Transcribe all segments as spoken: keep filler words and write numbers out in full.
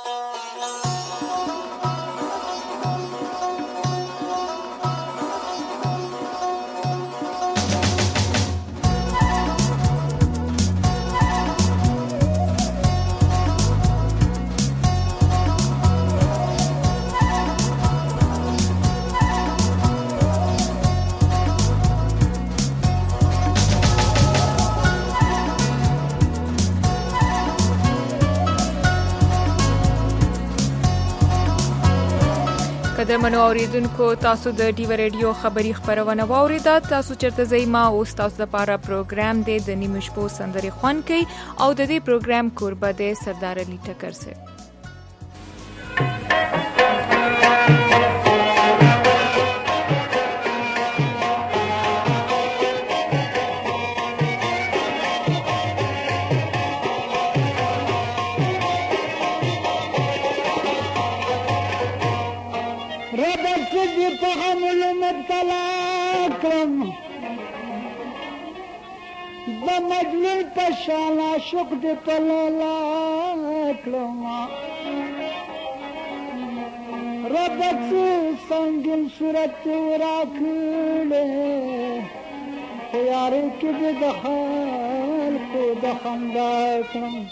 قدرمنو اوریدونکو تاسو د ډیو ریډیو خبری خبرونه واوریده. تاسو چرته ځای ما او تاسو د پاره پروګرام دی د نیمه شپو سندري خوان کوي او د دې پروګرام کوربه دی سردار علي ټکر سي. مجلل پشانا شک دی پلالا کلما ربط سنگل صورت راکلے خیاری کی دی دخال کو دخندا کلم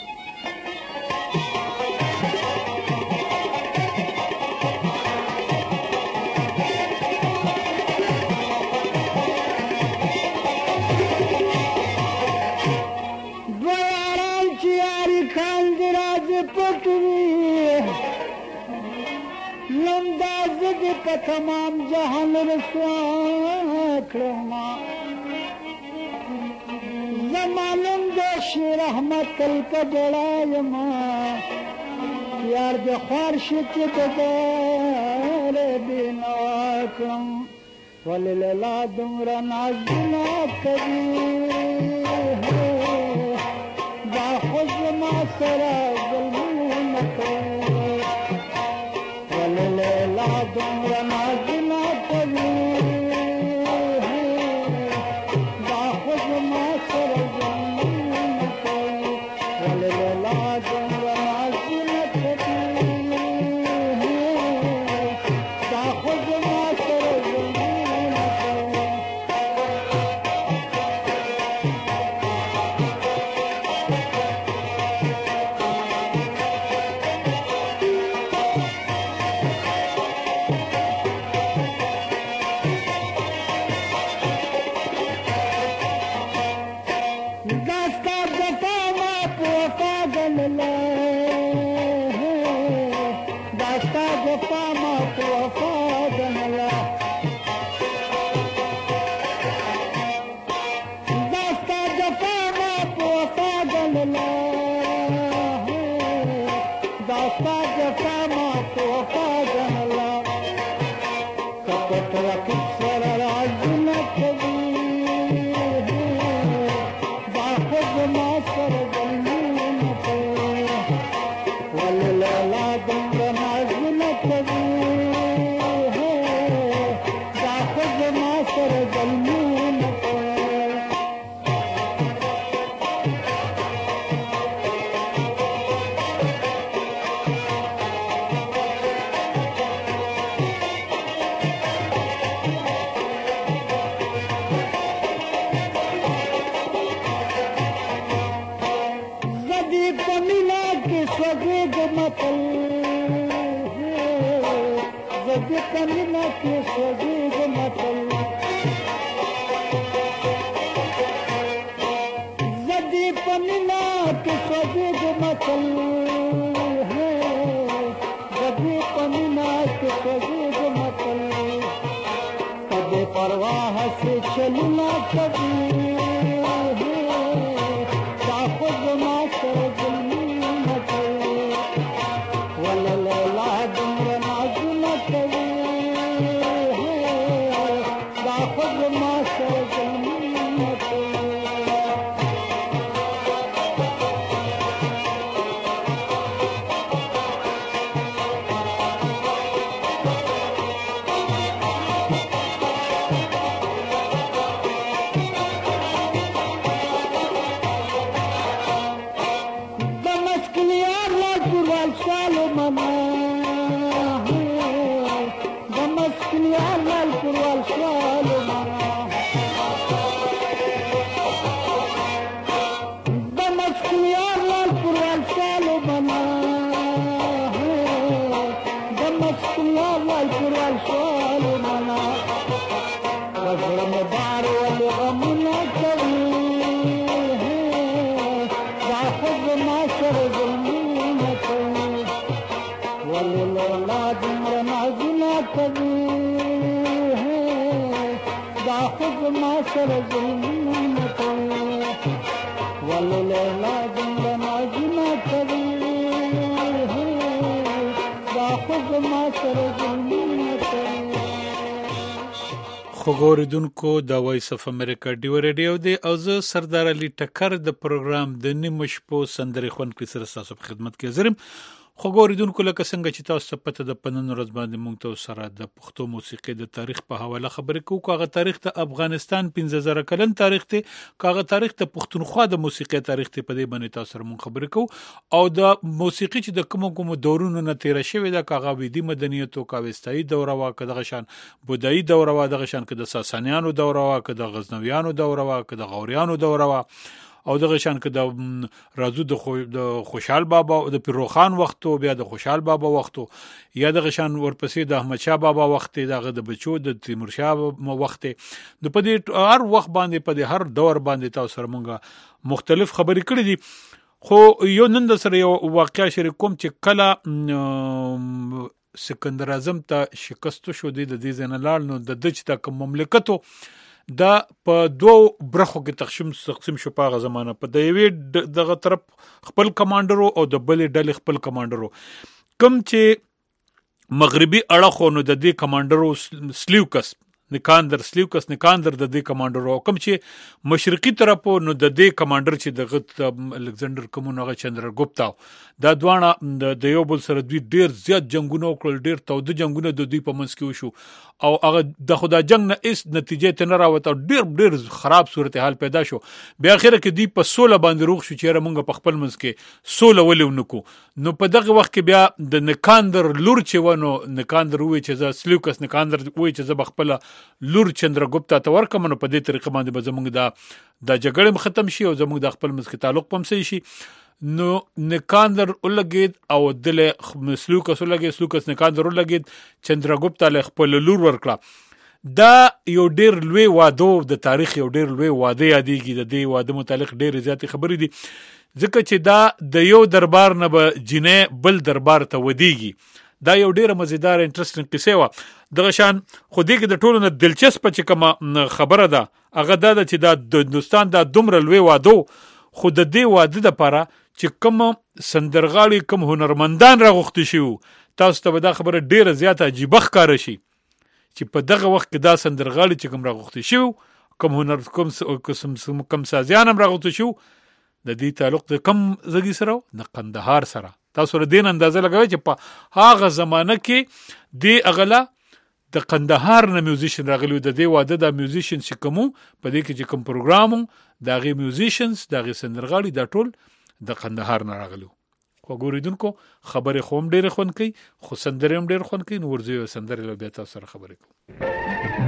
په تمام جهان رسوا کړما زمانم د شیر احمد تل کډړای ما یار د خار شت د بنا کړم وللا دمر نازنا کوي با خود ما سره ظلم کوي وللا دمر نازنا کوي با خود ما سره ظلم کوي وللا دمر نازنا کوي با خود ما سره والشال منا دمسكن يا الفر والشال منا دمسكن يا الفر والشال منا دمسكن يا الفر والشال منا وظلم دار والغمنا كبير حب ما شر ظلمنا كبير وللأولاد مرمازنا كبير حب ما شر ظلمنا كبير وللأولاد مرمازنا كبير حب ما شر ظلمنا كبير. خوګوریدونکو د وایس اف امریکا ډیو ریډیو دی او زه سردار علي ټکر د پروګرام د نیمه شپو سندرې خونکي سره تاسو په خدمت کې حاضرم. خوګوریدونکو لکه څنګه چې تاسو پته د پنن ورځ باندې موږ ته سره د پښتو موسیقي د تاریخ په حواله خبرې کوو. کاغه تاریخ ته افغانستان پنځه زره کلن تاریخ ته کاغه تاریخ ته پښتونخوا د موسیقي تاریخ ته په دې باندې تاسو سره موږ خبرې کوو او د موسیقي چې د کوم کوم دورونو نه تیر شوی دا کاغه ویدي مدنیت او کاوستایي دوره وا کده غشان بودایي دوره وا د غشان کده ساسانیانو دوره وا کده غزنویانو دوره وا کده غوریانو دوره وا او دغه شان کې د رازو د خو د خوشحال بابا او د پیروخان وختو بیا د خوشحال بابا وختو یا دغه شان ورپسې د احمد شاه بابا وخت دغه د بچو د تیمور شاه وخت د پدې هر وخت باندې پدې هر دور باندې تاسو سره مونږه مختلف خبرې کړې دي. خو یو نن د سره یو واقعیا شریک کوم چې کله سکندر اعظم ته شکست شو د دې ځنلال نو د دچ د مملکتو دا په دوه برخو کې تقسیم تقسیم شو په هغه زمانه په د یوې دغه طرف خپل کمانډرو او د بلې ډلې خپل کمانډرو کم چې مغربي اړخو نو د دې کمانډرو سلیوکس نکاندر سلیوکس نکاندر د دې کمانډر او کوم چې مشرقي طرف نو د دې کمانډر چې د الکسندر کومونغه چندرګوپتا دا دوانه د یو بل سره دوی ډیر زیات جنگونه وکړل ډیر توده جنگونه د دوی په منځ کې وشو او هغه د خدا جنگ نه اس نتیجه ته نه راوته ډیر ډیر خراب صورتحال پیدا شو بیا اخر کې دوی په سوله باندې روغ شو چې موږ په خپل منځ کې سوله ولې ونکو نو په دغه وخت کې بیا د نکاندر لور چې ونو نکاندر وې چې ز سلیوکس نکاندر وې چې ز بخپل لور چندرګوپتا ته ورکم نو په دې طریقه باندې به زموږ دا د جګړې ختم شي او زموږ د خپل مسکي تعلق پم شي نو نکاندر ولګید او دل سلیوکس ولګید سلیوکس نکاندر ولګید چندرګوپتا له خپل لور ورکړه دا یو ډیر لوی واده د تاریخ یو ډیر لوی واده یادېږي د دې واده متعلق ډیر زیات خبرې دي ځکه چې دا د یو دربار نه به جنې بل دربار ته ودیږي دا یو ډیره مزیدار انټرېسټینګ کیسه و دغه شان خو دې کې د ټولو نه دلچسپه چې کومه خبره ده هغه دا ده چې دا د هندوستان دا دومره لوی واده خو د دې واده دپاره چې کوم سندرغاړي کوم هنرمندان راغوښتي شوي تاسو ته به دا خبره ډیره زیاته عجیبه ښکاره شي چې په دغه وخت کې دا سندرغاړي چې کوم راغوښتي شوي کوم هنر کوم کوم سازیان هم راغوښتي شوي د دې تعلق د کم ځای سره د قندهار سره تاسو ر دین اندازه لګوي چې په هغه زمانه کې دی اغلا د قندهار نه میوزیشن راغلی د دې واده د میوزیشن چې کوم په دې کې چې کوم پروګرامو د غي میوزیشنز د غي سندرغاړي د ټول د قندهار نه راغلو خو ګوریدونکو خبره خوم ډېر خون کوي خو سندره هم ډېر خون کوي نو ورځي سندره له بیا تاسو سره خبرې کوم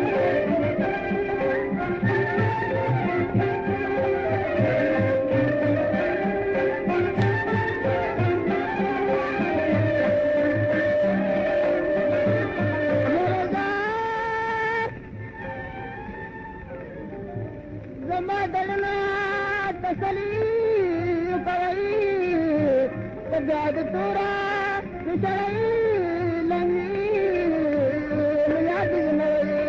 بعد تورا بشرعي لني مياد زمري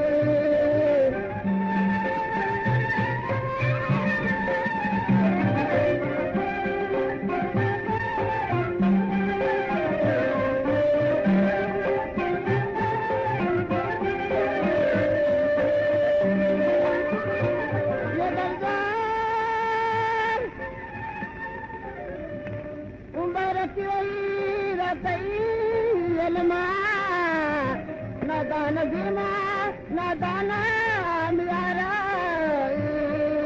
نادانا دیما نادانا میارا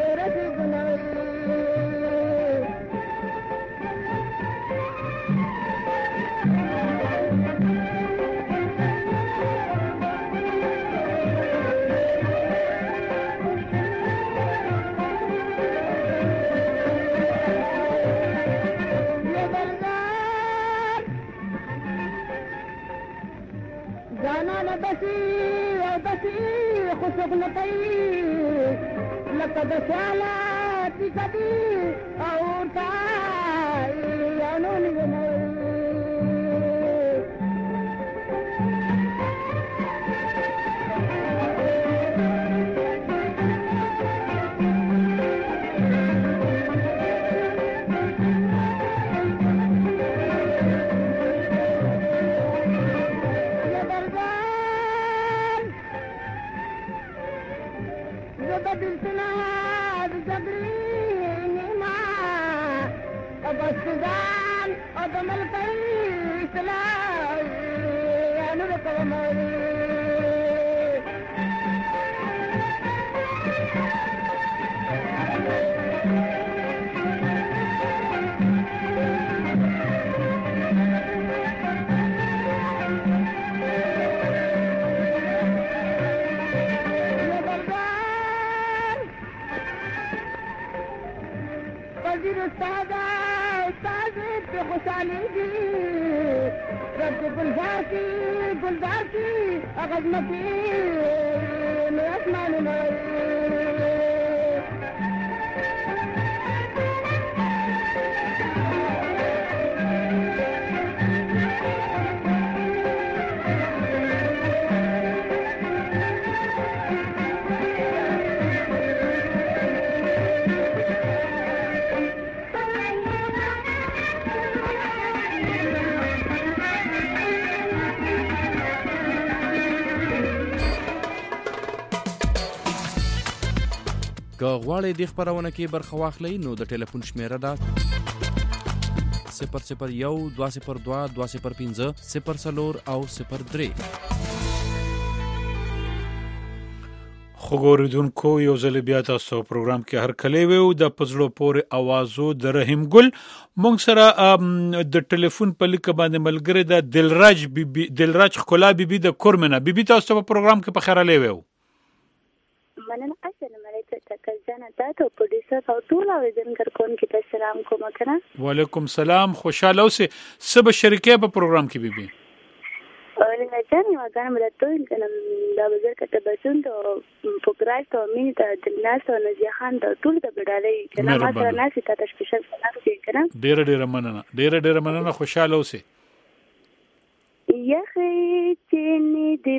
رسید نوی جانان بسی او بسی خسوک نپئی لکه د سیالاتی کدی او تای یانو نگنئی Sudan, other military, Salah, and the Commonwealth. رب قلباتي قلباتي أخذ مكين من أسمان المي که غواړئ دې خپرونه کې برخه واخلئ نو د ټلیفون شمیره ده صفر صفر یو دوه صفر دوه دوه صفر پنځه صفر څلور او صفر درې. خو ګوریدونکو یو ځل بیا تاسو پروګرام کې هر کلی وو د پزړو پورې اوازو د رحیم ګل مونږ سره د ټلیفون په لیک باندې ملګری د دلراج بیبي دلراج خلا بیبي د کورمنه بیبي تاسو په پروګرام کې په خیر لې وو مننه. السلام علیکم تکل جانا تاسو په دې سره او ټول اوریدونکو کې تاسو سلام کوم کنه. وعلیکم سلام خوشاله اوسه سبا شریکه په پروګرام کې بیبي اورنګ جان یو غان مرته کنه دا بزر کته بسون ته پوکراټ او مين ته د ناس او نزي خان ته ټول د بډالې کنه ما سره ناس ته تشپیشل کنه. ډیر ډیر مننه ډیر ډیر مننه خوشاله اوسه. یخی چینی دی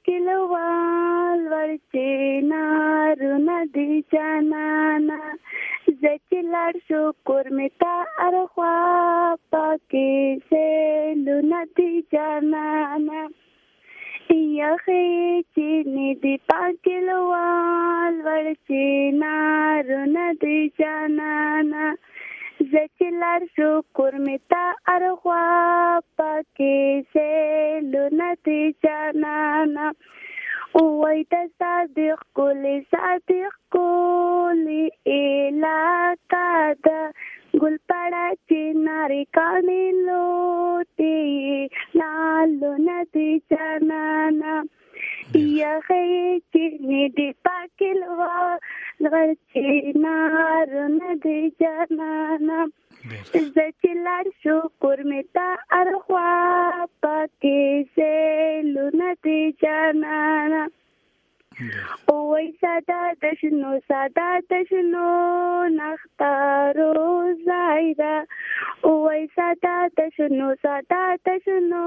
پاکلوال ورچی نارونه دی جانانا زچی لار شکر میتا ارخوا پاکی سیلونه دی جانانا یخی چینی دی پاکلوال ورچی نارونه دی جانانا زچلار شکر میتا ارخوا پاکی سیلونه دی جانانا اوی تا صادق کولی صادق کولی علاقه دا گل پڑا چناری کانی لوٹی لالونه دی جانانا یخی چینی دی پاکلوا غرچی نارونه دی جانانا زچلار شکر میتا ارخوا پاکی سیلونه دی جانانا اوی سادا دشنو سادا دشنو نختارو زایدا اوی سادا دشنو سادا دشنو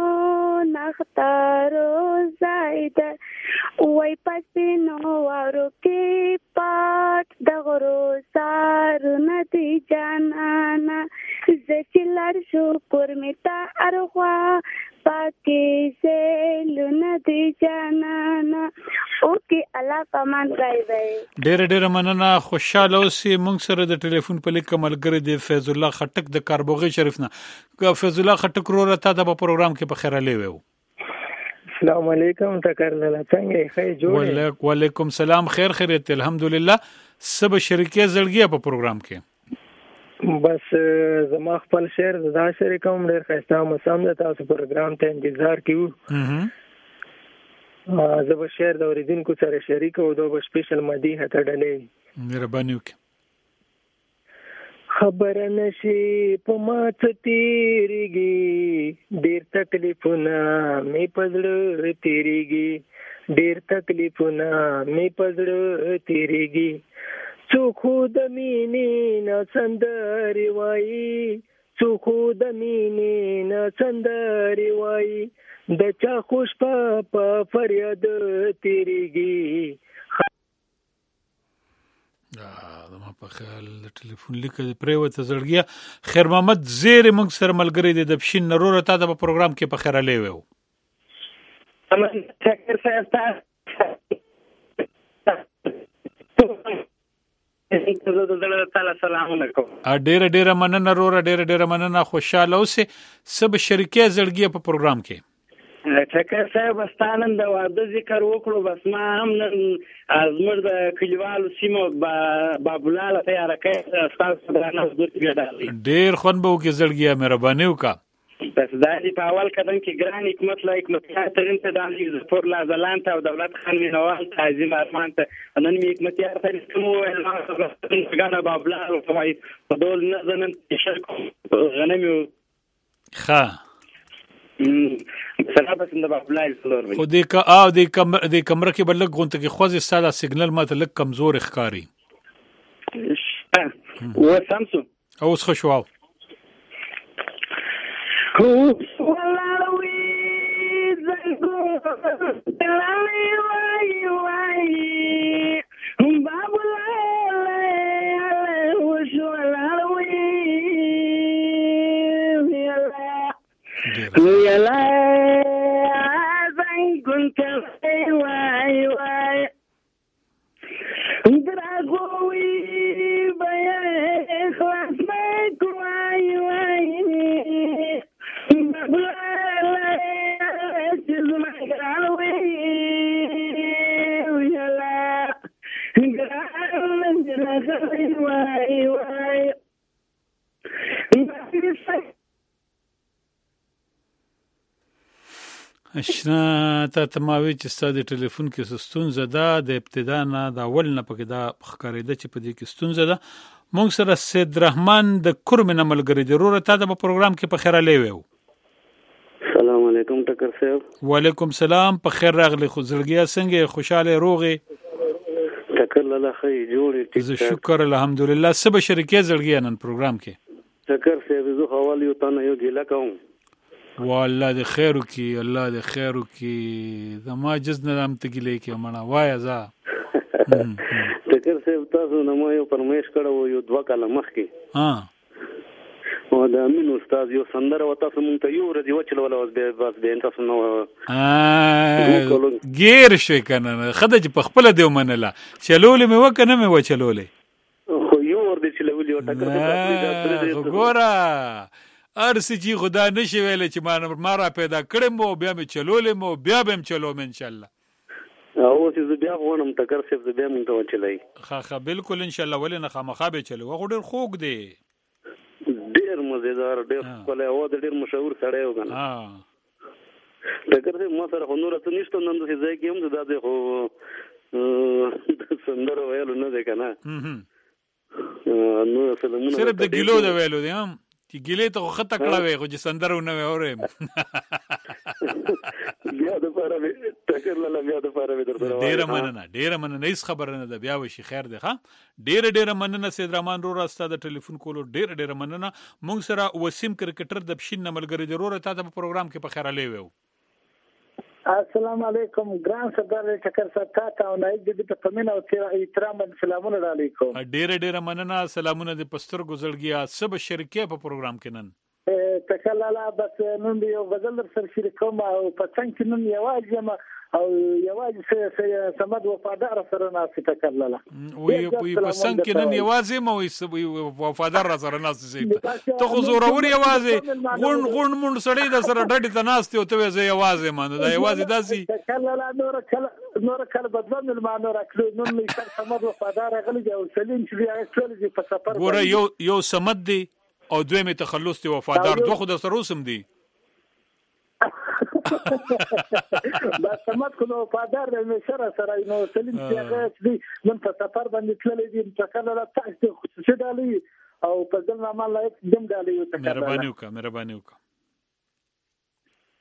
نختارو زایدا اوی پسینو وارو کی پات دغرو سارو ندی جانانا زچلار شکر میتا ارخوا پاکی سیلو ندی جانانا اوکي الله پامان غای وای. ډېر ډېر مننه خوشاله اوسئ. موږ سره د ټلیفون په لیک ملګری دی فیض الله خټک د کاربوغي شریف نه. فیض الله خټک رو راته د پروګرام کې په خیر لې وو. السلام علیکم تکر لاله څنګه ښه جوړ. وعلیکم سلام خیر خیریت الحمدلله. سب شریکه زړګي په پروګرام کې بس زما خپل شعر دا شریکوم ډېر ښایسته مسام د تاسو پروګرام ته انتظار کیو. زه به شعر د اوریدونکو سره شریک او دا به سپیشل مدیح ته ډلې مهرباني وکړه. خبر نشي په ما ته تیریږي ډېر تکلیفونه می پزړه تیریږي ډیر تکلیفونه می پزړه تیریږي څوک د مینې نه سندرې وایي څوک د مینې نه سندرې وایي د چا خوش په فریاد تیریږي. زما په خیال د ټلیفون لیکه پریوته زړګیا. خیر محمد زیر موږ سره ملګری دی د پښین نرور ته د پروګرام کې په خیر علي وو. امن ټکر صاحب تاسو ډیره ډیره مننه رور ډیره ډیره مننه خوشاله اوسه سب شریکه زړګیا په پروګرام کې. ټکر صاحب ستانن د واده ذکر وکړو بس ما هم نن ازمر د کلیوالو سیمو بابولاله تیار کړ تاسو درنه حضور کې ډالې ډیر خون به وکي زړګیا مهرباني وکا بس دا دی په اول قدم کې ګران حکمت لایک متیا ترین ته دالې زفور لا زلان ته او دولت خان مینوال تعظیم ارمان ته نن می حکمت یار ته کوم ویل غانا بابولاله په دول نه زنن شرک غنمو ښه سلام بسنده بابولاله سلور خو دې کا او دې کم دې کمره کې بلګ غونته کې خوځي ساده سیګنل ماته لک کمزور ښکاری و سامسو اوس خو شو خو ولاوي زنګو تلای وای وای هم بابولاله وشو ولاوي ویلا زنګو تلای وای وای دراغوي بیا خلاص مې وای وای اشنا ته تماوي چې ستاسو ټلیفون کې ستونزه ده د ابتدا نه د اول نه پکې دا ښکارېده چې په دې کې ستونزه ده. مونږ سره سید رحمان د کورمن ملګری ضرورت ته په پروګرام کې په خیر علي وو. السلام علیکم ټکر صاحب. وعلیکم سلام په خیر راغلی خو زړګیا څنګه خوشاله روغي ټکر لاله خې جوړې زه شکر الحمدلله سبا شریکه زړګیا نن پروګرام کې ټکر صاحب زه حواله یو تنه یو ګیلا کوم والله د خیرو کی الله د خیرو کی زما جز نه هم تګلې کې مړه وای ځا ټکر صاحب تاسو نو یو پرمیش کړو یو دوا کاله مخ کې ها او د امین استاد یو سندره وتا سمون ته یو ورځ وچل ولا واس به بس به تاسو نو ا غیر شي کنه خدای په خپل دی منله چلولې مې وکنه مې وچلولې خو یو ور دي چلولې او ټکر صاحب ګورا ارسی چې خدا نشي ویل چې ما ما را پیدا کړم او بیا مې چلولې مو بیا به مې چلوم ان شاء الله او چې بیا غوڼم ټکر صاحب بیا مونږ ته چلای ښه ښه بالکل ان شاء الله ولې نه خامخا به چلو غو ډیر خوګ دی ډیر مزیدار ډیر کله او ډیر مشهور سړی و کنه ها ټکر صاحب ما سره نور ته نشته نن څه ځای کې هم دا ده خو سندر ویلو نه ده کنه نو سلامونه صرف د ګلو د ویلو دی هم چې ګلې ته خطه کړه وي خو چې سندرو نه اورم بیا د پاره ټکر لاله بیا د پاره درته ډیر مننه ډیر مننه هیڅ خبر نه ده بیا وشي خیر ده ها ډیر ډیر مننه سید رحمان رو راسته د ټلیفون کولو ډیر ډیر مننه. مونږ سره وسیم کرکټر د پښین ملګری ضرورت ته په پروګرام کې په خیر علي وو. السلام علیکم ګران سردار ټکر صاحب تاسو او نایب دې په پمن او احترام سلامونه علیکم. ډیر ډیر مننه سلامونه د پستر ګزړګیا سب شریکه په پروګرام کې نن تکلاله بس نن یو غزل در سره شریکوم او په څنګه نن یوازې ما او یوازې سمد وفادار سره ناس تکلاله وي په څنګه نن یوازې مو وفادار سره ناس سي ته خو زورور یوازې غون غون مونږ سړی د سره ډډې ته ناس ته ته زه یوازې مانه دا یوازې داسي تکلاله نور کله نور کله بدلون المانور اکلو نن می سمد وفادار غلی او سلیم چې بیا ټول دي په سفر ګوره یو یو سمد دی او دوی می تخلص دی وفادار دوه خو د سروسم دی دا سمات کو وفادار دی سره سره نو سلیم چې هغه دې نن په سفر باندې تللی دي تکلاله تاسو خصوصي دالي او په ځل عمل لایق دم دالي مهرباني وکړه مهرباني وکړه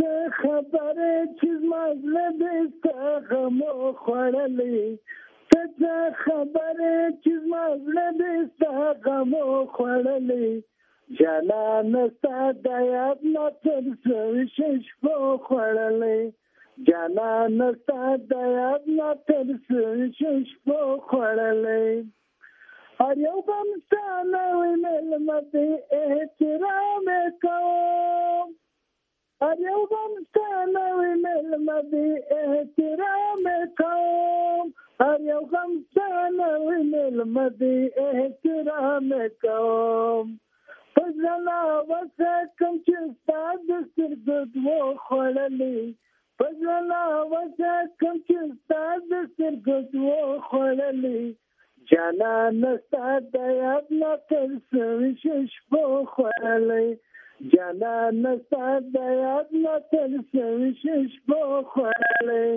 څه خبره چې زما زړه دې ستا غم خوړلی څه څه خبره چې زما زړه دې ستا غم خوړلی جانانه ستا د یاد نه تر څو شپو خوړلی جانانه ستا د یاد نه تر څو شپو خوړلی هر یو غم ستا نوی مېلمه دی احترام یې کوم هر یو غم ستا نوی مېلمه دی احترام یې کوم هر یو غم ستا نوی مېلمه دی احترام یې کوم په زړه ناوسه کوم چې ستا د سترګو دوو خوړلی په زړه ناوسه کوم چې ستا د سترګو دوو خوړلی جانانه ستا د یاد نه تر څو شپو خوړلی جانانه ستا د یاد نه تر څو شپو خوړلی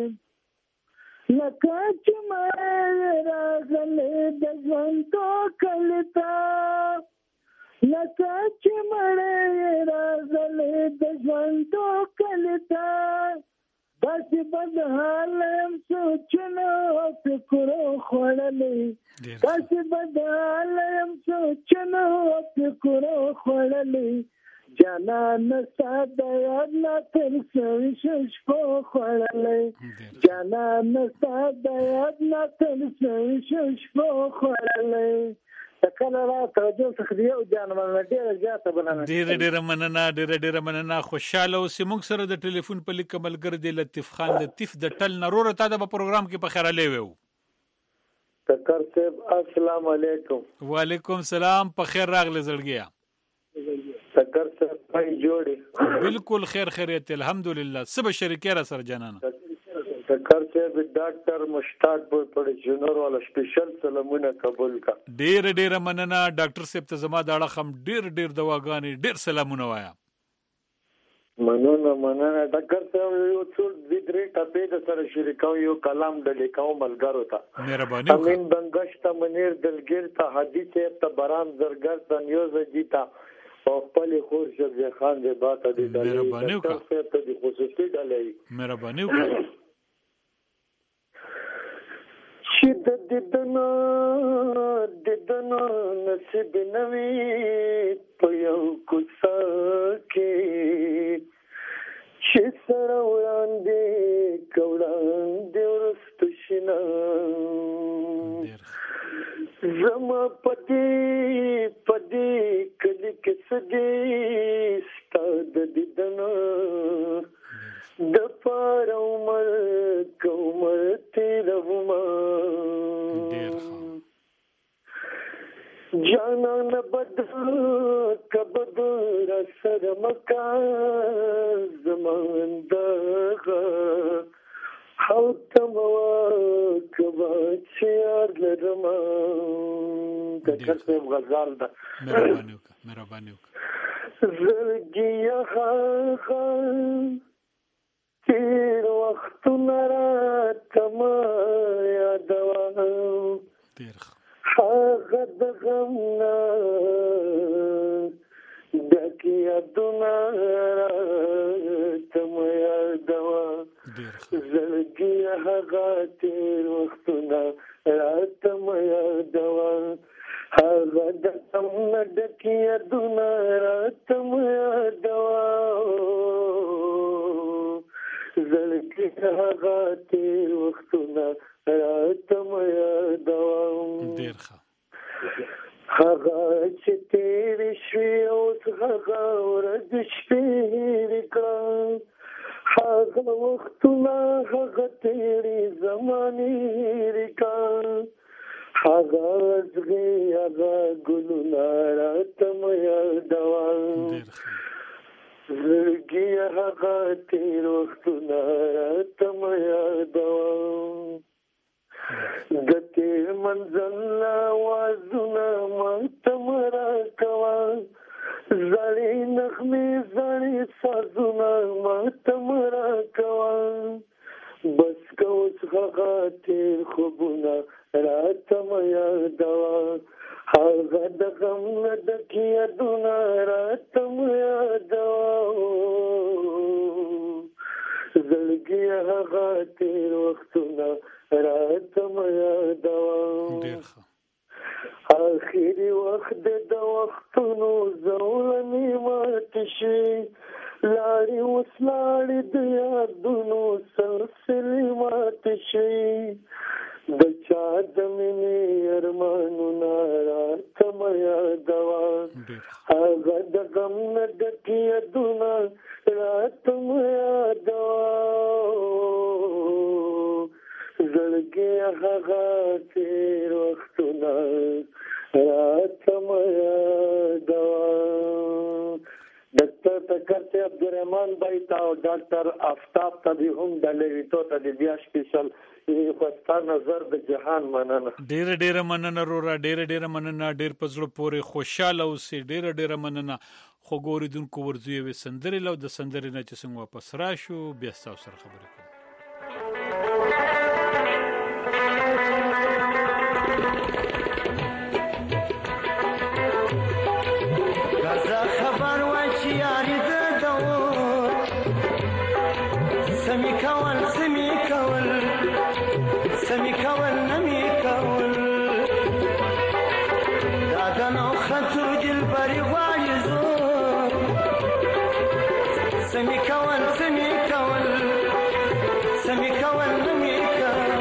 لکه چې مړی راغلی د ژوندو کلي ته لکه چې مړی راغلی د ژوندو کلي ته داسې بدحاله یم سوچونه او فکرو خوړلی داسې بدحاله یم سوچونه او فکرو خوړلی جانانه ستا د یاد نه تر څو شپو خوړلی جانانه ستا د یاد نه تر څو شپو خوړلی کله را توجه څخه دی او جان مننه ډیره زیاته بلنه ډیره ډیره مننه ډیره ډیره مننه خوشاله اوسې موږ سره د ټلیفون په لیک ملګری دی لطیف خان لطیف د ټل نرور ته د پروګرام کې په خیر لې وو تکر صاحب السلام علیکم وعلیکم سلام په خیر راغله زړګیا تکر صاحب پای جوړي بالکل خیر خیریت الحمدلله سب شریکه را سره جانانه تکر صاحب ډاکټر مشتاق په جنور والا سپیشل سلامونه قبول کا ډیر ډیر مننه ډاکټر صاحب ته زما داړه خم ډیر ډیر دواګانې ډیر سلامونه وایا مننه مننه ډاکټر صاحب یو څو د درې ټاپې د سره شریکاو یو کلام د لیکاو ملګرو ته مهرباني وکړه امین بنگش ته منیر دلګیر ته حدیث ته برام زرګر ته نیوز جیتا او خپل خور شبزه خان دې باته دې مهرباني وکړه ته د خصوصي ډالۍ مهرباني وکړه چې د ددنا ددنا نصیب نوي په یو کوڅه کې چې سره وړاندې کوړاندې ورستو شنه زما پدې پدې کلی کې سدې ستا د ددنا د پاره عمر کومر تیرهما جانان بد کبد را سره مکا زمان دغه او تموا کبا چیار لرما دکر سے غزال دا مهرباني وکړه مهرباني وکړه زړګي ها تیر وخت نرا تما یادوا تیر هغه د غمنا دکی یادونه تما یادوا زړګي هغه تیر وخت نرا تما یادوا هغه د غمنا دکی یادونه تما یادوا زړګي هغه تیر وختونه راتم یادوم ډیر ښه هغه چې تیر شوي اوس هغه ورځ شپې کړه هغه وختونه هغه تیرې زمانې کړه هغه زغې هغه ګلونه راتم یادوم ډیر ښه زړګي هغه تیر وختونه راته مه یادوم د تیر منزل آوازونه ماته مه راکوه زړې نغمې زړې سازونه ماته مه راکوه بس که اوس هغه تیر خوبونه راته مه یادوه هغه د غم نه ډک یادونه راته مه یادوه زړګي هغه تیر وختونه راته مې یادوه ډېر ښه آخري وخت د وختونو زولنې ماتې شوې لاړې اوس لاړې د یادونو سلسلې ماتې شوې د چا د مینې ارمانونه راته مې یادوه هغه د غم نه ډکې یادونه راته مې یادوه زړګي هغه تیر وختونه راته مې یادوه ډاکټر تکرته عبدالرحمن بھائی تا او ډاکټر آفتاب ته به هم د لیویټو ته د بیا سپیشل خوستا نظر د جهان مننه ډېر ډېر مننه رورا ډېر ډېر مننه ډېر پزړه پورې خوشاله اوسې ډېر ډېر مننه خو ګوریدونکو ورځو یې سندرې لو د سندرې نه چې څنګه واپس راشو بیا تاسو سره خبرې کوم سمی کول سمی کول سمی کول نمی کول دادن او خطو دل بری غواړي زور سمی کول سمی کول سمی کول نمی کول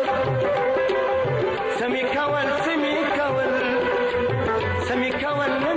سمی کول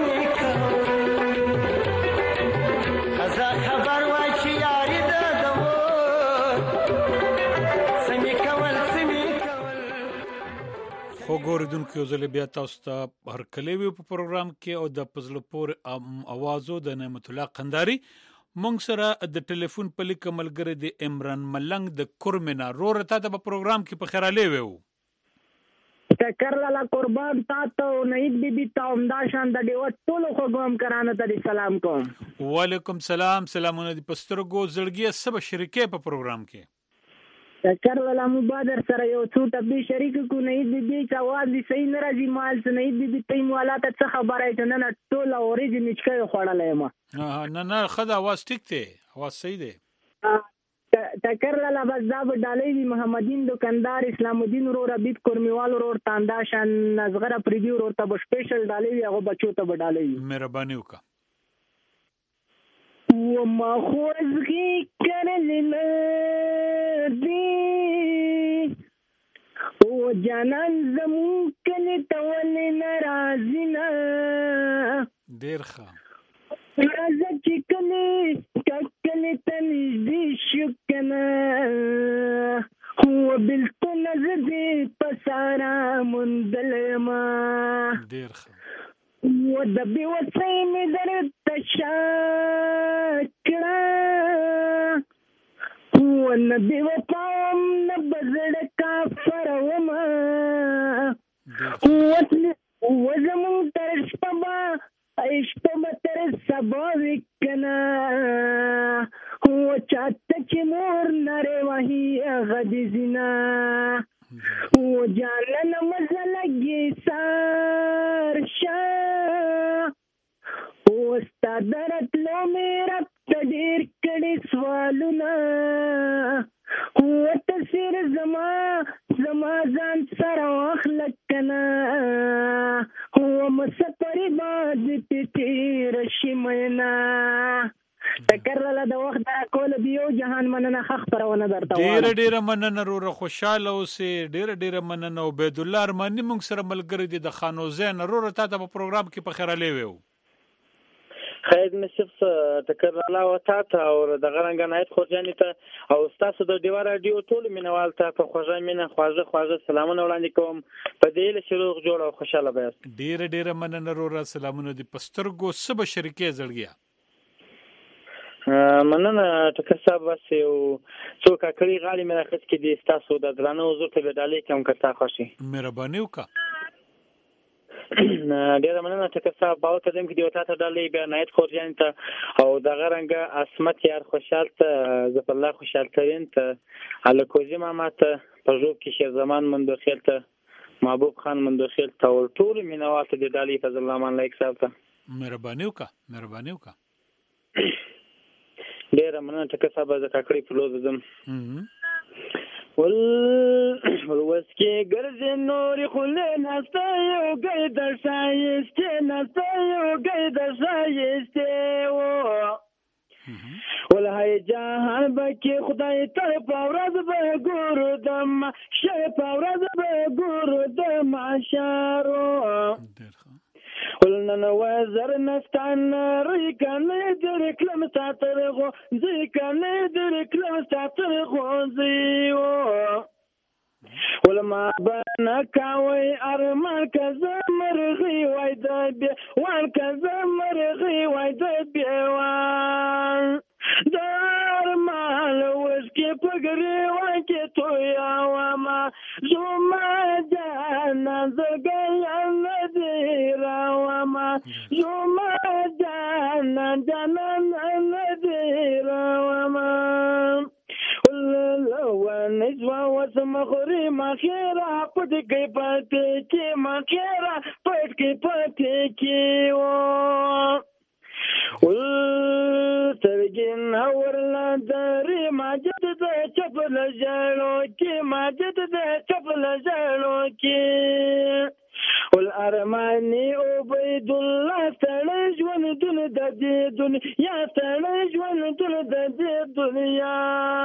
ګوردونکو ځل بیا تاسو ته هرکلی وی په پروګرام کې او د پزلپور اوازو د نعمت الله قنداري مونږ سره د ټلیفون په لیک ملګری د عمران ملنګ د کورمنا رور ته د پروګرام کې په خیراله ویو تکر لاله قربان تاسو نید بي بي تاسو دا شان د دیو ټولو خو ګوم کرانه ته سلام کوم وعلیکم سلام سلامونه د پسترګو زړګي سب شریکې په پروګرام کې تکر لاله مبادر سره یو څو تبي شریک کو نید بي بي چې आवाज دې صحیح نه راځي مال څه نید بي بي تیم والا ته څه خبره ده نه ټول اوريجن نشکې خوړلې ما نه نه خدا आवाज ټیک ته आवाज صحیح ده تکر لاله بس دا بدالې وی محمدین دکاندار اسلام الدین رو ربیب کورمیوال رو تاندا شان نزغره پریویو رو ته سپیشل ډالې وی هغه بچو ته بدالې مهرباني وکړه و ما خوځږي کړل دی او جانان زمو کله تول ناراضی نه ډیر ښه راځه چې کله کله تنځ شو کنه هو بالکل زدي پسارا مندلما ډیر ښه و د بي وڅې مې در تشکړه و نبي وپام نبزړ کافر وما و زمون تر شپه اشتبه تر سبا وکنا هو چاته چې مور نره وحي غدي زنا هو جانن مزلګي سار شا هو ستادرت لو میرا تدیر کړي سوالونه هو تسیر زما زما ځان سره واخلک کنا هو مسپری باز تیر شمنا تکرله د وخت دا کول دیو جهان مننه خخ پرونه درته ډیر ډیر مننه رو خوشاله اوسې ډیر ډیر مننه عبید الله ارمانی موږ سره ملګری دي د خانو زین رو ته په پروګرام کې په خیراله ویو خیر نصف تکر الله وتعالى او د غرنګ نایت خورجانی ته او تاسو د دیوار رادیو ټول مینوال ته په خوږه مینه خواږه خواږه سلامونه وړاندې کوم په دې له شروع جوړ او خوشاله بیاست ډیر ډیر مننه رو سلامونه د پسترګو سب شریکې زړګیا مننه ټکر صاحب بس یو څو کاکړي غالي مې راخص کې دي تاسو د درانه حضور ته بدالې کوم کتا خوشي مهرباني وکړه ډیر مننه ټکر صاحب باور کړم کې دی وتا ته ډالې بیا نایت خورجان ته او د غرنګ اسمت یار خوشحال ته زف الله خوشحال ترين ته الکوزي ماما ته پژو کې شیر زمان مندوخیل ته محبوب خان مندوخیل ته ټول مینوال ته ډالې فضل الله مان لایک صاحب ته مهرباني وکړه مهرباني وکړه ډیر مننه ټکر صاحب د کاکړي په لوز زم ول ولوس کې ګرځې نورې خلې نسته یو ګۍ د ښایستې نسته یو ګۍ د ښایستې و ول هی جهان به کې خدای ته په ورځ به ګورو د محشر په ورځ به ګورو د محشر ولنن وزر نستان ریکنه در کلم ساترغو ذکنه در کلم ساترغو زیو ولما بنا کاوي ارمان کزمرغي وای د بي وان کزمرغي وای د بي وان درمان وس کې پګري وای کې تو یا وما زما جان زګل نذيرا وما زما جان جان نذيرا وما ونجوا وسمخري ما خيرا پټکی پټکی ما خيرا پټکی پټکی و ول ترګین اورلا درې ماجد د چپل جړو کې ماجد د چپل جړو کې ول ارماني عبید الله ستړي ژوند دن د دې دنیا ستړي ژوند دن د دې دنیا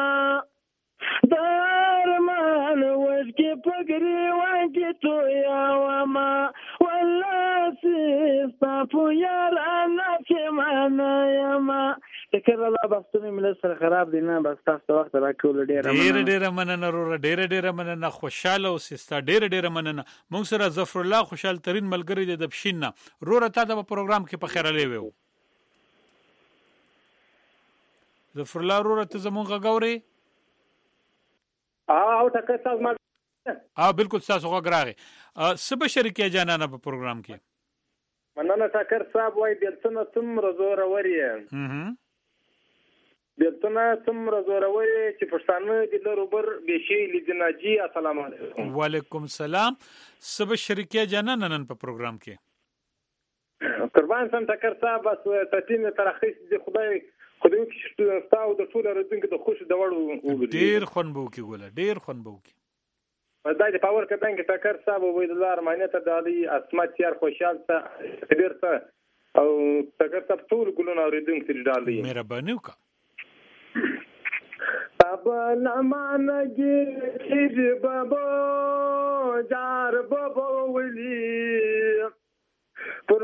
درمان وشکی پگری وانکی تو یا وما والله سیستا پو یارانا که مانا یما فکر الله بحثونه مل سره خراب دي نه بس تاسو وخت راکول ډیر ډیر ډیر مننه رور ډیر ډیر مننه خوشاله او سستا ډیر ډیر مننه موږ سره ظفر الله خوشحال ترين ملګری د بشین نه رور ته د پروګرام کې په خیر لې وو ظفر الله رور ته زمونږ غوري او ټکر تاسو ما اه بالکل تاسو غوږراغي سبا شریکه جانانه په پروګرام کې مننه ټکر صاحب وای دلته څومره زور وري هم دلته څومره زور وري چې پښتانه د لروبر بشي لجناجي السلام علیکم وعلیکم السلام سبا شریکه جانانه نن په پروګرام کې قربان سم ټکر صاحب بس تتین ترخیص دی خدای خدای چې تاسو د ټول راتونکو د خوش د وړو ډیر خون بو کې ګوله ډیر خون بو کې دا د پاور کډنګ کې ټکر صاحب وې د لار معنی ته د علي اسمت یار خوشحال ته ډیر ته او ټکر صاحب ټول ګلونه اوریدونکو ته ډالي مهرباني وکړه اب لمانګي چې بابا جار بابا ولي پر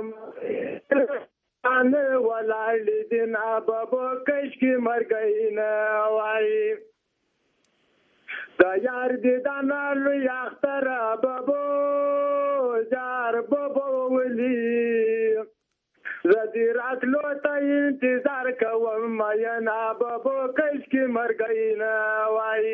انا ولال دین بابا کش کی مر گئی نا وای دا یار دې دانا لوی اختر بابا جار بابا ولي زدی راتلو ته انتظار کوم ما یا بابا کش کی مر گئی نا وای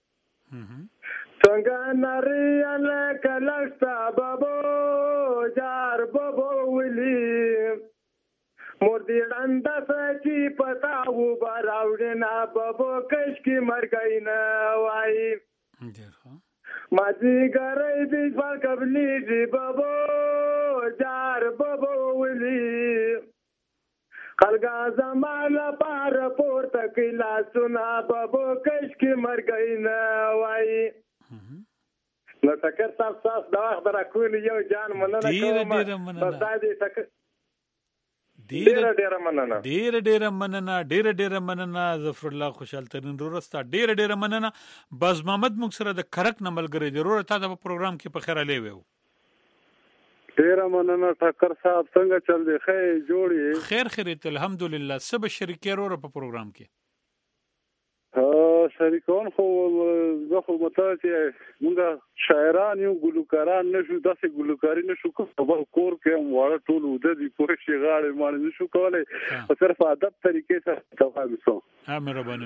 څنګه نری انا کلستا بابا جار بابا ولي مور دې ډنده سچي پتا و باراوډ نه بابو کش کی مرګای نه وای ما دې ګرای دې فال قبلي دې بابو جار بابو ولي خلګا زماله پار پورته کلا سنا بابو کش کی مرګای نه وای نو ټکر تاسو تاسو دا وخت راکول یو جان مننه کوم بس دا دې ټکر ډیر ډیر مننه ډیر ډیر مننه ډیر ډیر مننه ظفر الله خوشحال ترين رورستا ډیر ډیر مننه باز محمد موږ سره د کرک نملګری ضرور ته د پروګرام کې په خیر لې وو ډیر مننه ټکر صاحب څنګه چل دی خیر جوړي خیر خیرت الحمدلله سب شریکې رور په پروګرام کې ها شریکان خو زه خو مته چې موږ شاعران یو ګلوکاران نشو داسې ګلوکاری نشو کوو کور کې وړه ټول ود دي په شي غاړه باندې نشو کولای او صرف ادب طریقې سره تفاهم سو ها مهرباني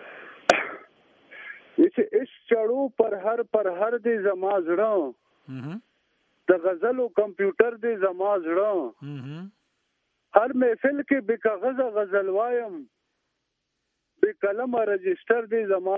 چې ايش چړو پر هر پر هر دې زما زړه د غزل او کمپیوټر دې زما زړه هر محفل کې بے کاغذ غزل وایم بے کلمه رجسٹر دی زما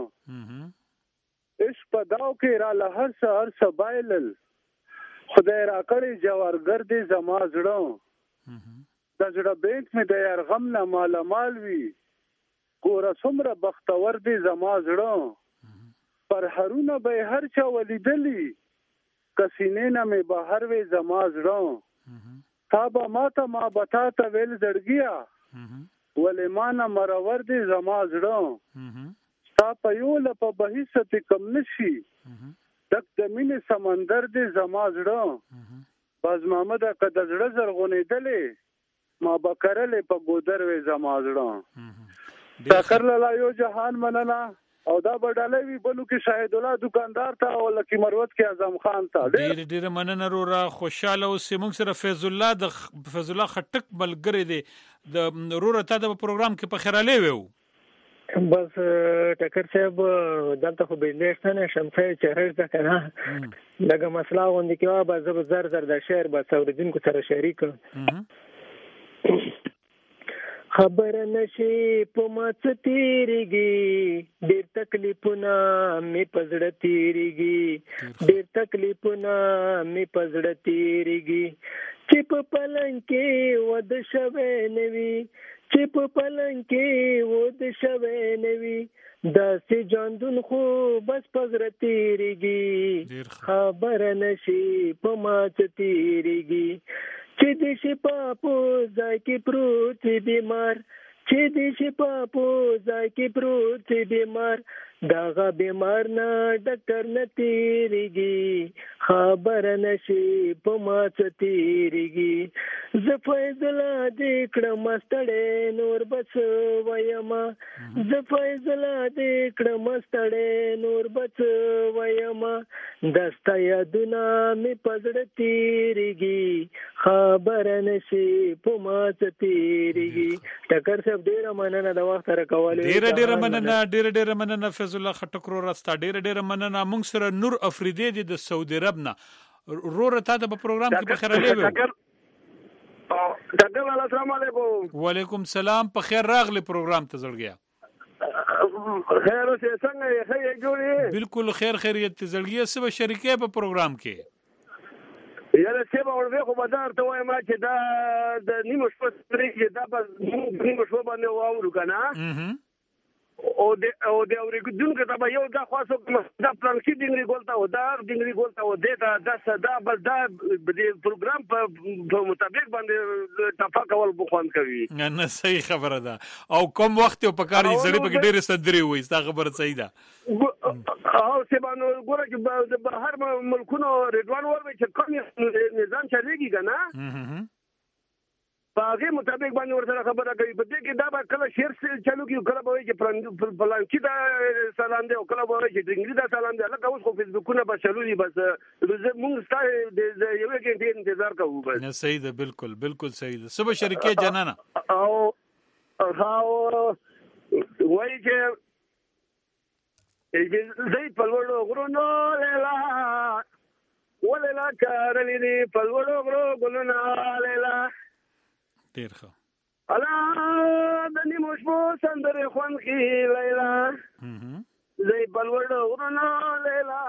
زړه اش پداو کې را لهر سحر سبایلل خدای را کړی جوارګر دی زما زړه د زړه بینک می د یار غم نه مال مال وی ګور څومره بختور دی زما زړه پر هرونه به هر چا ولیدلی کسینې نه می بهر وی زما زړه تابا ماته ما بتا ته ویل زړګیا ولېمانه مرور دي زما زړه ستا په یو لپه بهیست کم نشي دک د مینې سمندر دي زما زړه باز محمد که د زړه زرغونېدلې ما به کرلې په ګودر وې زما زړه ټکر لاله یو جهان مننه او دا بدلې وی بلو کې شاهد الله دکاندار ته او لکی مروت کې اعظم خان ته ډېر ډېر مننه رورا خوشاله او سیمون سره فیض الله د فیض الله خټک بلګری دی د رورا ته د پروګرام کې په خیراله وو بس ټکر صاحب دلته خو بلېستانه شمسه چهرز ده کنه دغه مسله غونډه کې به زب زر زر د شعر به څوردین کو سره شریک خبر نشي په ماڅ تیریږي ډېر تکلیفونه می پزړه تیریږي ډېر تکلیفونه می پزړه تیریږي چې په پلنګ کې ود شوه نوي چې په پلنګ کې ود شوه نوي داسې جاندون خو بس پزړه تیریږي خبر نشي په ماڅ تیریږي چې د شپه په ځای کې پروت بیمار چې د شپه په ځای کې پروت بیمار داغه بیمار نه ډاکټر نه تیریږي خبر نشي په ما څه تیریږي زه فیصله دې کړم ستړی نور بس ویما زه فیصله دې کړم ستړی نور بس ویما دستا یادونه مې په زړه تیریږي خبر نشي په ما څه تیریږي ټکر صاحب ډیره مننه د وخت راکولې ډیره ډیره مننه ډیره ډیره مننه فیض الله خټک راستا ډیره ډیره مننه موږ سره نور افریدی دی د سعودي عرب نه رور ته د پروګرام کې په خیر لوي ډاکټر والا السلام علیکم وعلیکم السلام په خیر راغلی پروګرام ته زړګیا خیر اوسه څنګه یې خیر جوړی بالکل خیر خیریت ته زړګیا سبا شریکه په پروګرام کې یاره سبا ورته خو بازار ته وایم چې دا د نیمه شپه پرې چې دا بس نیمه شپه باندې واورو کنه او د او د اورګدونکو ته به یو دا خاصو دا پلانکی ډینګري ګولتا و دا ډینګري ګولتا و دا دا صدا بل دا د پروګرام په مطابق باندې تفا کول بخوان کوي نه صحیح خبره ده او کوم وخت په کار یې زړی په ډیره صدري وي دا خبره صحیح ده او سبانو ګوره چې د بهر ملکونو ریډوان ور چې کوم نظام چلیږي کنه باغې مطابق باندې ورته خبره کوي په دې کې دا به کله شیر چالو کې کله به چې پلانکی دا سلام دی او کله به چې ډنګری دا سلام دی لکه اوس خو فیسبوکونه به چالو دي بس موږ ستاسو د یو کې انتظار کوو بس نه صحیح ده بالکل بالکل صحیح ده صبح شریکه جنانه او او وایي چې زي په لوړو غرونو لیلا وللا کارلې دی په لوړو غرونو ګلونه لیلا ډیر ښه الا د نیمو شپو سندرې خوند کې لیلا زي په لوړو غرونو لیلا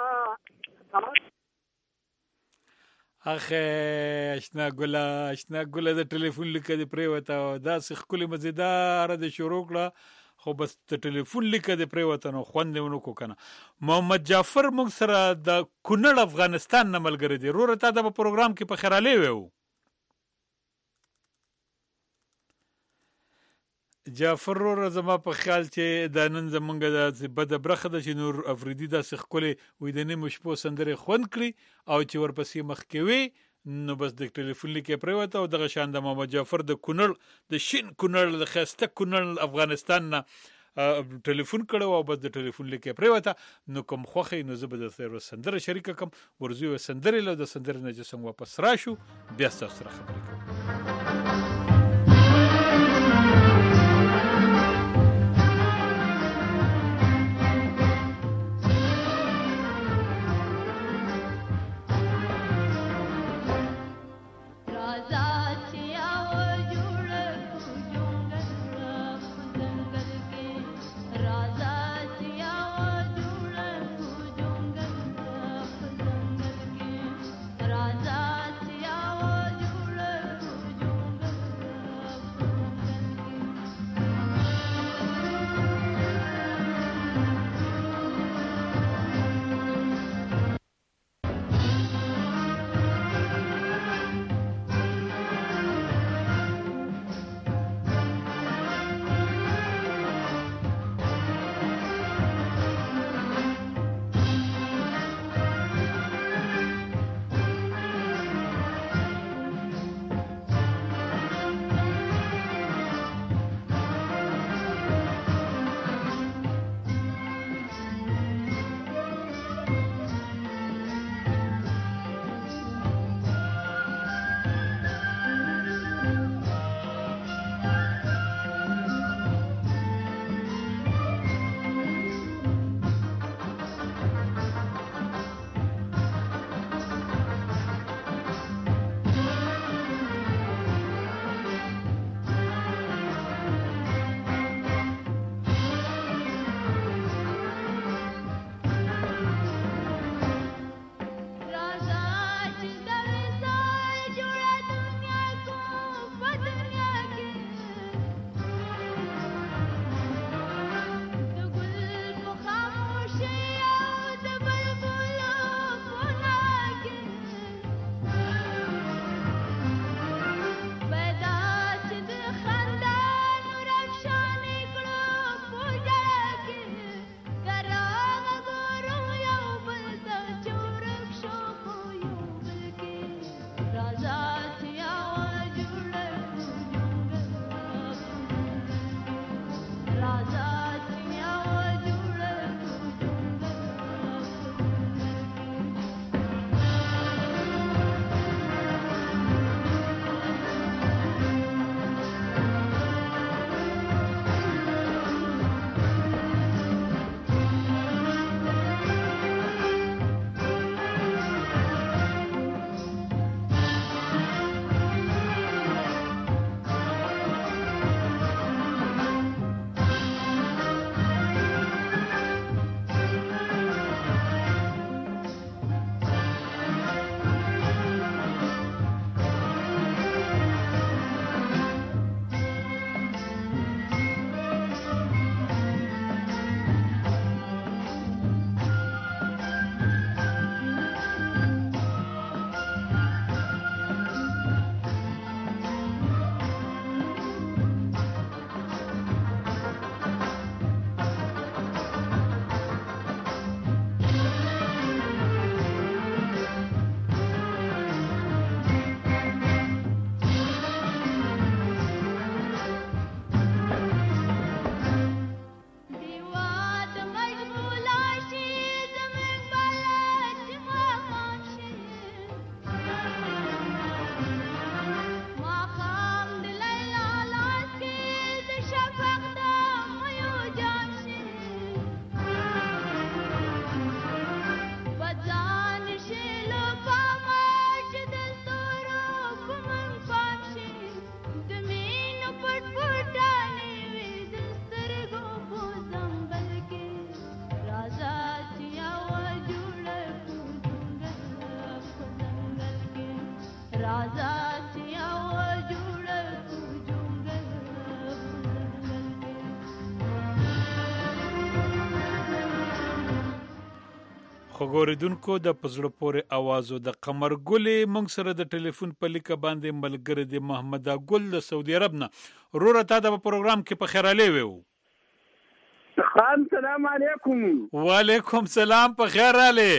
اخه اشنا ګله اشنا ګله د ټلیفون لیکه دی پریوته دا سخ کلی مزیدار د شروع کړه خو بس د ټلیفون لیکه دی پریوته نو خوند ونه کو کنه محمد جعفر موږ سره د کونړ افغانستان نه ملګری دی روره تا د پروګرام کې په خیراله ویو جعفر رو زما په خیال چې د نن زمونږ د بد برخه د نور افریدي د سخ کلی وې د نیمه شپو سندره خوند کړي او چې ورپسې مخ کې وي نو بس د ټلیفون لیکه پریوته او دغه شان د محمد جعفر د کونړ د شین کونړ د خسته کونړ افغانستان نه ټلیفون کړو او بس د ټلیفون لیکه پریوته نو کوم خوخه نو زه به د سره سندره شریک کوم ورزو سندره له د سندره نه چې څنګه واپس راشو بیا تاسو سره خبرې کوم राजा راځه چې یو جوړه خو ګوریدونکو د پزړه پورې اوازو د قمر ګلې مونږ سره د ټلیفون په لیکه باندې ملګری د محمد ګل د سعودي عرب نه. وروره تا د پروګرام کې په خیراله ویو. خان سلام علیکم. وعلیکم سلام په خیراله.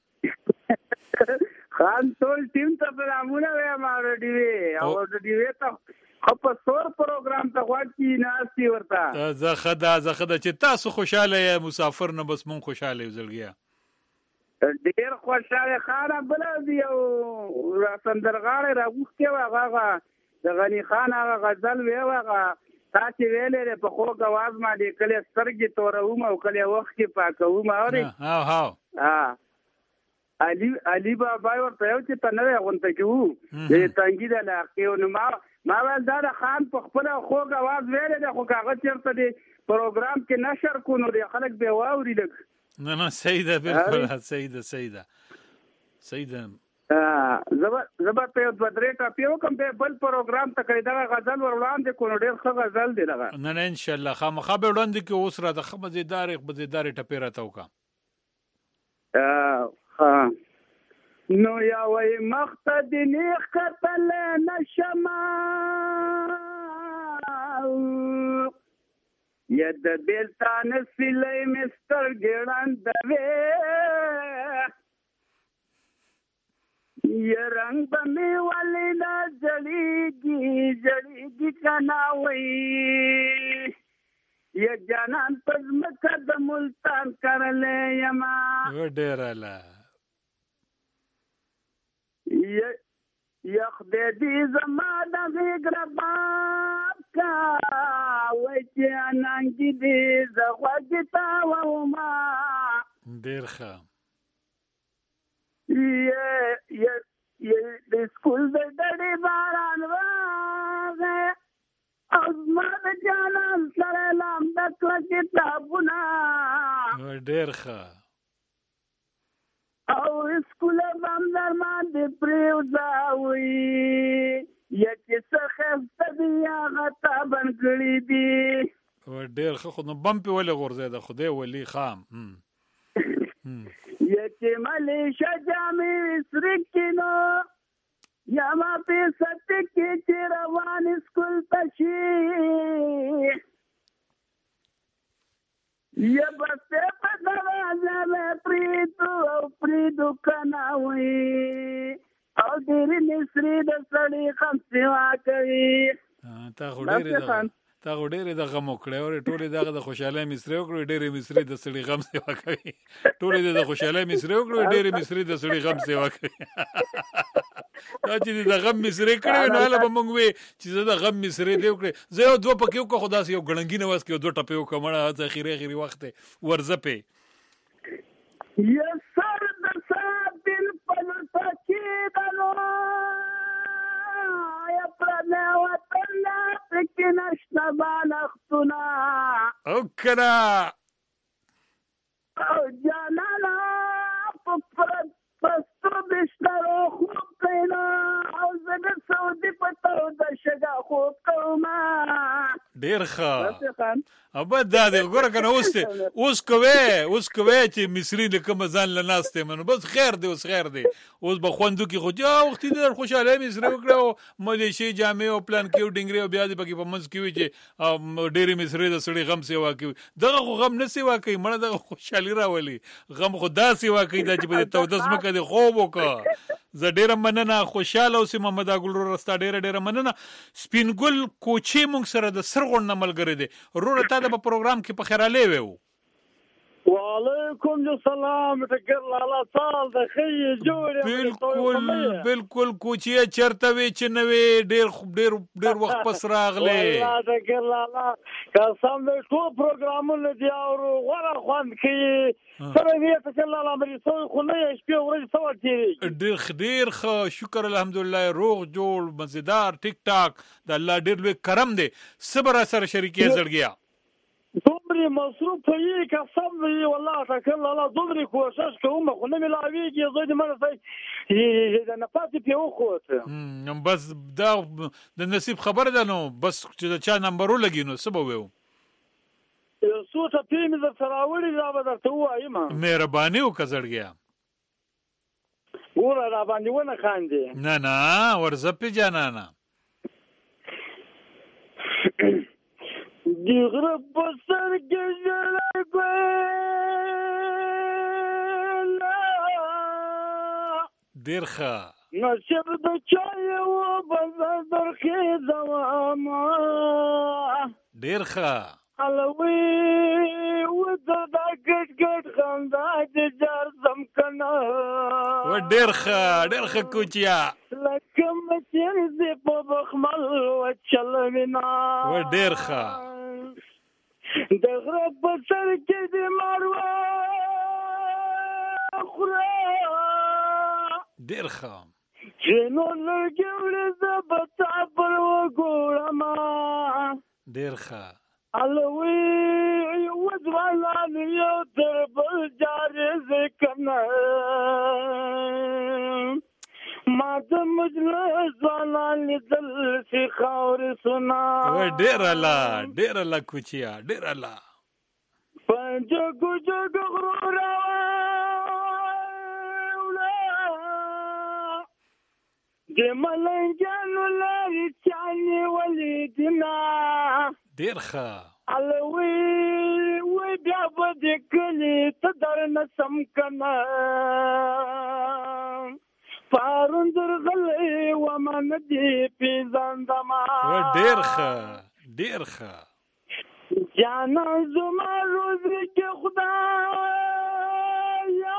خان ټول ټیم ته سلامونه وایم او د ډیوی او د ډیوی ته خپ سور پروګرام ته واچی ناسي ورته. زه خدا زه خدا چې تاسو خوشاله یې مسافر نه بس مونږ خوشاله یو زړګیا. ډیر خوشاله خان بل دی او سندرغاړي راغوښته واغه د غنی خان هغه غزل وی واغه تاسو ویلې په خو غواز ما دې کله سترګې توروم او کله وخت کې پاکوم اوري. ها ها ها علي علي بابا ورته یو چې تنه غونته کیو دې تنګي د لاقیو نو ما ما ولدار خان په خپل خو غواز ویلې د خو کاغذ چرته دی پروګرام کې نشر کو نو د خلک به واوري لګ. نه نه سیده بالکل سیده سیده سیده زبر زبر په بدرې ټا پیو کوم به بل پروګرام ته کړی دا غزل ور وړاندې کو نو ډېر ښه غزل دی دغه. نه نه ان شاء الله خامخا به وړاندې کې اوس را د خمزیدار خمزیدار ټپیره توکا. ها نو یا وای مقصد نیخ قتل نشما ید بیلتان سلی مستر گیران دوی یہ رنگ بمی والی نا جڑیگی جڑیگی کناوی یہ جانان پزمکد ملتان کرلے یما و دیر علا یخ دې دې زما د غیګر باب کا وای چې اننګ دې زغوږتا و ما ډیر ښه یې یې یې د سکول د ډېر باران واغه ازما د جانان سره لام د کتابونه ډیر ښه او سکول باندې باندې پریوځاوي یکه څه خسته دی هغه تا بنګړي دي و ډیر خو نو بم په ولې غورځي د خدای ولی خام یکه ملیشا جامې سرکینو یا ما په ست کې چې روان سکول پشي یا بس په دروازه مې پریدو او پریدو کناوي او ډېر نسری د سړی خم سیوا کوي. تا خو ډېر تا خو ډېر د غم وکړې او ټولې دغه د خوشاله مصری وکړو ډېر مصری د سړی غم سیوا کوي. ټولې د خوشاله مصری وکړو ډېر مصری د سړی غم سیوا کوي. دا چې د غم مصری کړو نو له موږ وې چې زه د غم مصری دی وکړې زه یو دوه پکې وکړو خدا سي یو غړنګینه واس کې دوه ټپې وکړم نه اخیری اخیری وخت ورزپې یا سر د ساتل په پکې دنو یا پرنه وطن پکې نشته بالښتونه او کړه او جانانا په پستو بشترو خوب کینا او زه د سعودي په تو د شګه خوب کوما ډیر ښه ابا دا دې ګوره کنه اوس اوس کوي اوس کوي چې مصری د کوم ځان لناسته منو بس خیر دی اوس خیر دی اوس به خوندو کې خو جا وخت دې خوشاله مصری وکړو ملیشي جامع او پلان کې ډنګري او بیا دې پکې په منځ کې وي چې ډېر مصری د سړي غم سیوا کوي دغه خو غم نه سیوا کوي مړه دغه خوشالي راولي غم خو دا سیوا کوي دا چې په تو دسمه کې خوب وکړه زه ډېره مننه خوشاله اوسې محمد ګل رستا ډېره ډېره مننه. سپین ګل کوچي مونږ سره د سرغون نه ملګری دی وروره تا د په پروګرام کې په خیراله ویو. وعلیکم السلام ټکر لالا سال د خې جوړ بالکل بالکل کوچي چرته وی چې نوې ډېر ډېر ډېر وخت پس راغله والله ټکر لالا قسم دې ټول پروګرامونه دی او غوړه خوند کوي سره دې ټکر لالا مې سو خو نه شپې ورځ سو تیری ډېر ډېر ښه شکر الحمدلله روغ جوړ مزیدار ټیک ټاک د الله ډېر لوی کرم دی صبر سره شریکې زړګیا دومره ډېر مصروف یې قسم دی والله ټکل الله دومره کوشش کوم خو نه ملاویږي زه دې مړ سي د نفاتې په وخت بس دا د نصیب خبر ده نو بس چې د چا نمبر ولګي نو څه به ویو څو ټپې مې درته راوړي دا به درته ووایم مهرباني وکړه زړګیه ګوره را باندې ونه خاندې نه نه ورځه پې جانانه د غره په سر کې ژړی ګویله ډېر ښه نصیب د چا یې و به زه درخېږمه ډېر ښه هلوی وته دا ګډ ګډ خندا چې جار زم که نه و ډېر ښه ډېر ښه کوچیا لکه مچۍ دې په بخمل وچلوینه و ډېر ښه د غره په سر کې دې مار وخوره ډېر ښه چې نو لرګي وړې زه به تا پر وګورمه ډېر ښه الوی وځوالان یو تر بل جارې که نه ما د مجلس ځوانان لیدل چې خاورې سونا ډېره لا ډېره لا کوچیا ډېره لا په جګو جګو غرو راوړه د ملنګانو لارې چا نیولې دینه ډېر ښه الوی وی بیا به دې کلي ته درنه سم که نه پرون درغلی ومه نه دې پېژندمه ډېر ښه ډېر ښه جانا زما روزي کې خدایا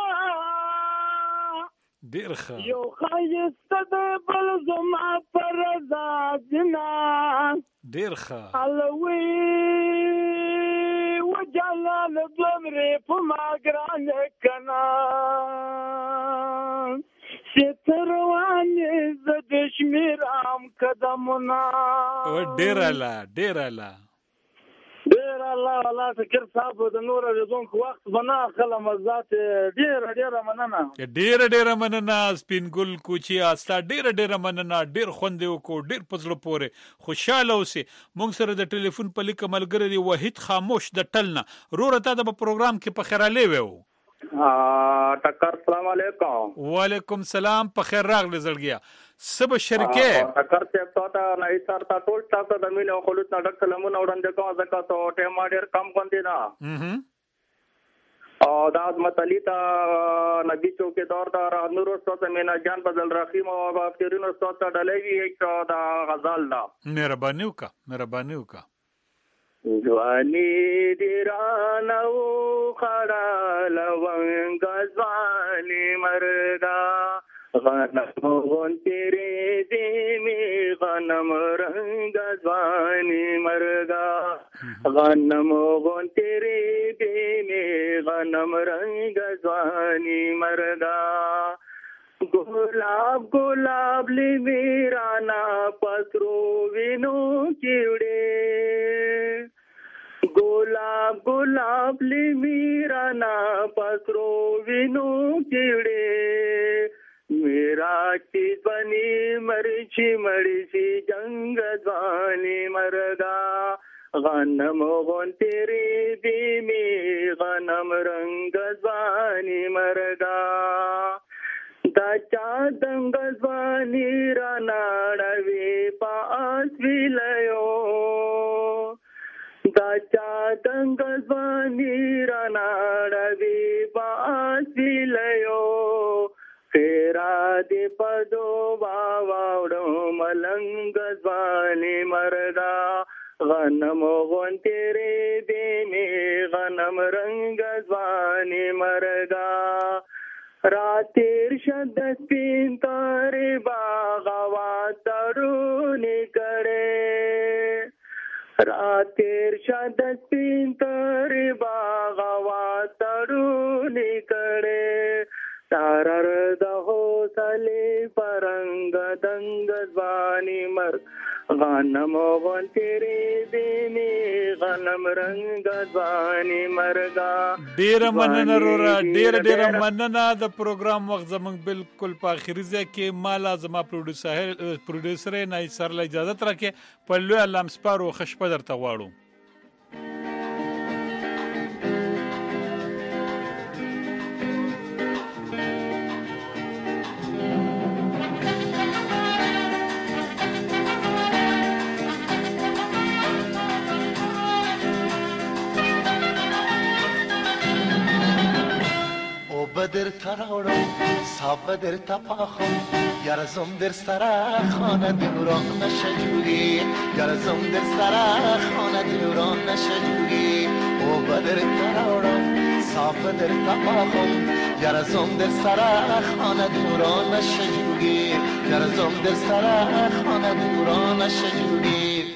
ډېر ښه یو ښایسته دی بل زما په رضا جنا ډېر ښه الوی وجلال دومرې په ما ګرانه که نه چې روانې زه د شمېرم قدمونه ډېره لا ډېره لا ډېر الله الله فکر صاحب د نور رضونکو وخت به نه اخلم ذات ډېره ډېره مننه ډېره ډېره مننه سپین ګل کوچیا ستا ډېره ډېره مننه ډېر خوند یې وکړو ډېر په زړه پورې خوشحاله اوسې موږ سره د ټلیفون په لیکه ملګری دی وحید خاموش د ټل نه وروره تا د په پروګرام کې په خیرالی ویو ټکر سلام علیکم وعلیکم سلام په خیر راغلی زړګیا څه به شریکې ټکر صاحب تا ته نه سر تا ټول تاسو د مینې او خلوص نه ډک سلامونه وړاندې کوم ځکه ته ټیم ډېر کم باندې نه او دا متلی ته نبی چوکیدار دا نور استاد مینا جان بدل رحیم او افکرین استاد ته ډلوي دا غزل دا مهرباني وکړه مهرباني وکړه ځواني دې رانه وخړه لونګ ځواني مرګه غنم غونترې دې مې غنم رنګ ځواني مرګه غنم غونترې دې مې غنم رنګ ځواني مرګه ګلاب ګلاب لې رانا پترو وینو کیوړې ګلاب ګلاب لې رانا پترو وینو کیوړې میرا چی بنی مرچی مرچی جنگ ځواني مرګا غنم غونترې دې مې غنم رنګ ځواني مرګا دا چا دنګ ځواني را ناړوي پاس ویلو دا چا دنګ ځواني را ناړوي پاس ویلو خیرا دې پدو واوړو ملنګ ځواني مردا غنم غونترې دې مې غنم رنګ ځواني مردا راتیر شد سپین تارې باغوا ترونی کړې راتیر شد سپین تارې باغوا ترونی کړې تارر د هوسلې پرنګ دنگ زبانی مرگ غنم غن تیرے دینے غنم رنگ زبانی مرگا. ډیره مننه رورا، ډیره ډیره مننه. د پروګرام وخت زمونږ بالکل په اخري ځای کې مالا زما پروډوسر پروډوسر نه سره له اجازه راکې په لوی الله مسپارو خشپه درته غواړو. بدر تراورم صاحب در تپاخم یارزم در سرا خانه دوران نشجوری یارزم در سرا خانه دوران نشجوری او بدر تراورم صاحب در تپاخم یارزم در سرا خانه دوران نشجوری یارزم در سرا خانه دوران نشجوری.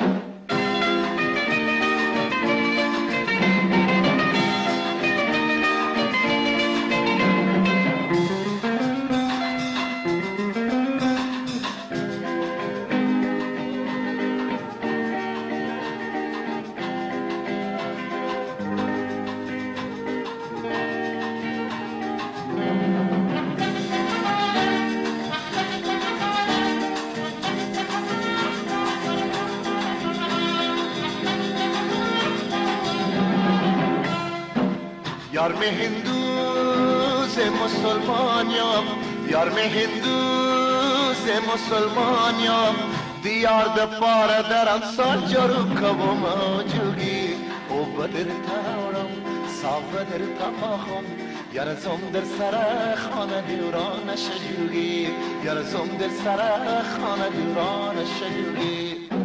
یار میں ہندو سے مسلمانیم یار میں ہندو سے مسلمانیم دیار د پار درم سال جرو کبو موجودی او بدر تاورم صاف بدر تاخم یار زم در سر خانه دوران شجوری یار زم در سر خانه دوران شجوری.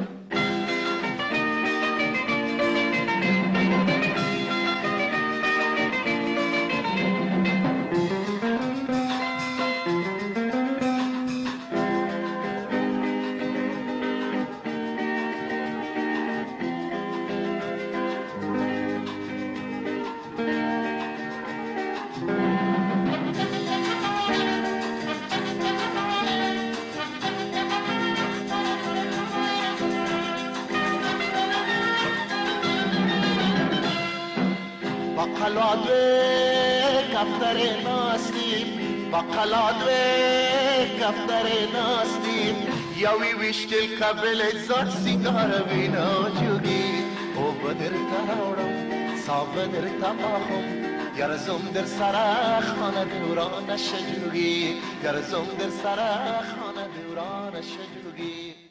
بقلادوی کفتر ناستیم بقلادوی کفتر ناستیم یاوی ویشتل کبل زاد سیگار بینا جوگی او بدر تراورم صاف بدر تماهم یارزم در سرا خانه دوران شجوگی یارزم در سرا خانه دوران شجوگی.